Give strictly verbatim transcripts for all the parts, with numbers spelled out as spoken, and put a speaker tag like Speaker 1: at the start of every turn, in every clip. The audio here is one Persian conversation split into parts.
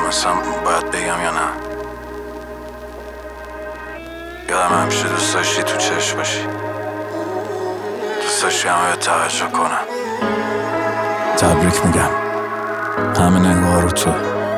Speaker 1: نمیدونم اصلا باید بگم یا نه. یادم همیشه دوست داشتی تو چشم باشی، دوست داشتی همه به توجه کنم. تبریک میگم، همه نگاه رو تو،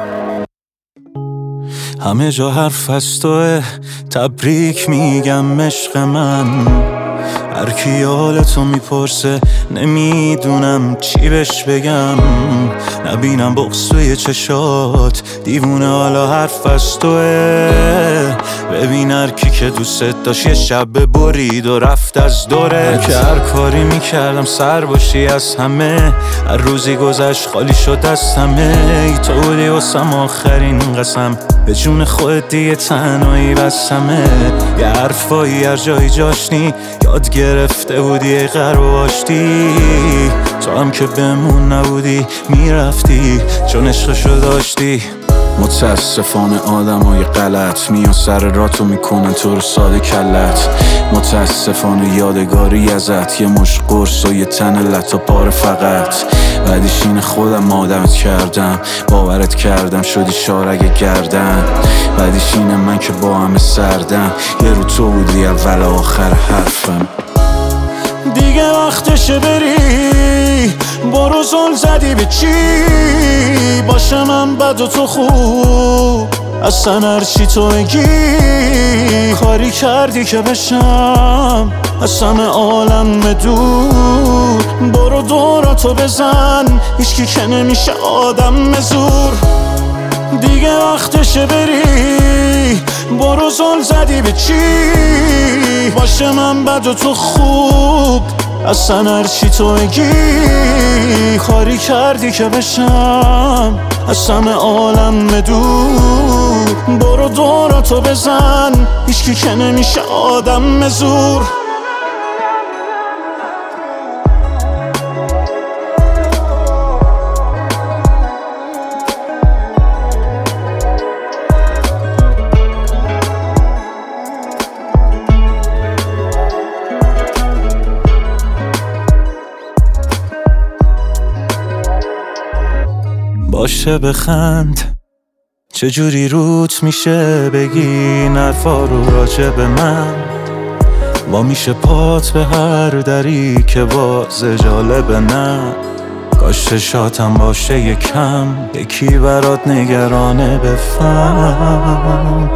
Speaker 1: همه جا حرف از توه. تبریک میگم عشق من، هر کی حالتو میپرسه نمیدونم چی بهش بگم. نبینم بغض توی چشات، دیوونه حالا حرف از توه. ببین هر کی که دوست داشت یه شب برید و رفت از دورت. که هر کاری میکردم سر باشی از همه، هر روزی گذشت خالی شد از همه. ای تو بودی واسم آخرین قسم، به جون خودت دیگه تنهایی بسمه. یه حرفایی هر جایی جاشنی یاد گرفته بودی ای غرب آشتی. تو هم که بمون نبودی میرفتی چون عشقشو داشتی. متاسفانه آدم های غلط میان سر راتو میکنن تو رو ساده کلت. متاسفانه یادگاری ازت یه مش قرص و یه تن لطا پاره فقط. بعدیش اینه خودم آدمت کردم، باورت کردم شدی شارگ گردن. بعدیش اینه من که با همه سردم، یه رو تو بودی اول آخر حرفم. دیگه وقتشه بری، برو زل زدی به چی؟ باشه من بد و تو خوب، اصلا هرچی تو بگی. کاری کردی که بشم از همه عالم دور. برو دوراتو بزن، هیچکی که نمیشه آدم زور. دیگه وقتشه بری، برو زل زدی به چی؟ باشه من بد و تو خوب، اصلا هرچی تو بگی. کاری کردی که بشم از همه عالم دور. برو دوراتو بزن، هیچکی که نمیشه آدم زور. باشه بخند، چجوری روت میشه بگی نرفا رو راجع به من. با میشه پات به هر دری که باز جالبه نه. کاش چشاتم باشه یکم، یکی برات نگرانه بفهم.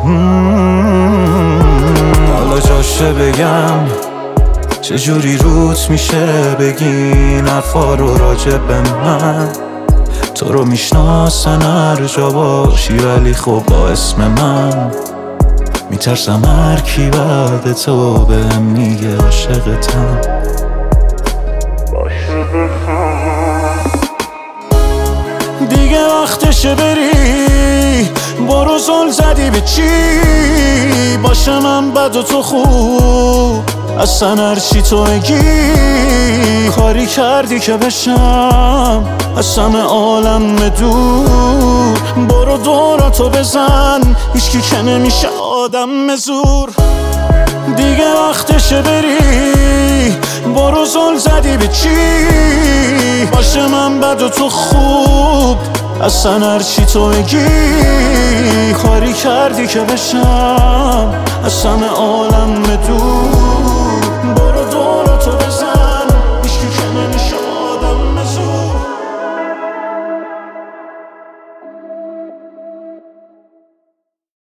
Speaker 1: حالا جاشه بگم، چجوری روت میشه بگی نرفا رو راجع به من. تو رو میشناسن هر جا باشی، ولی خب با اسم من میترسم هر کی بعد تو بهم میگه عاشقتم. دیگه وقتشه بری، برو زل زدی به چی؟ باشه من بد و تو خوب، اصلا هرچی تو بگی. کاری کردی که بشم از همه عالم دور. برو دوراتو بزن، هیچکی که نمیشه آدم زور. دیگه وقتشه بری، برو زل زدی به چی؟ باشه من بد و تو خوب، اصلا هرچی تو بگی. کاری کردی که بشم از همه عالم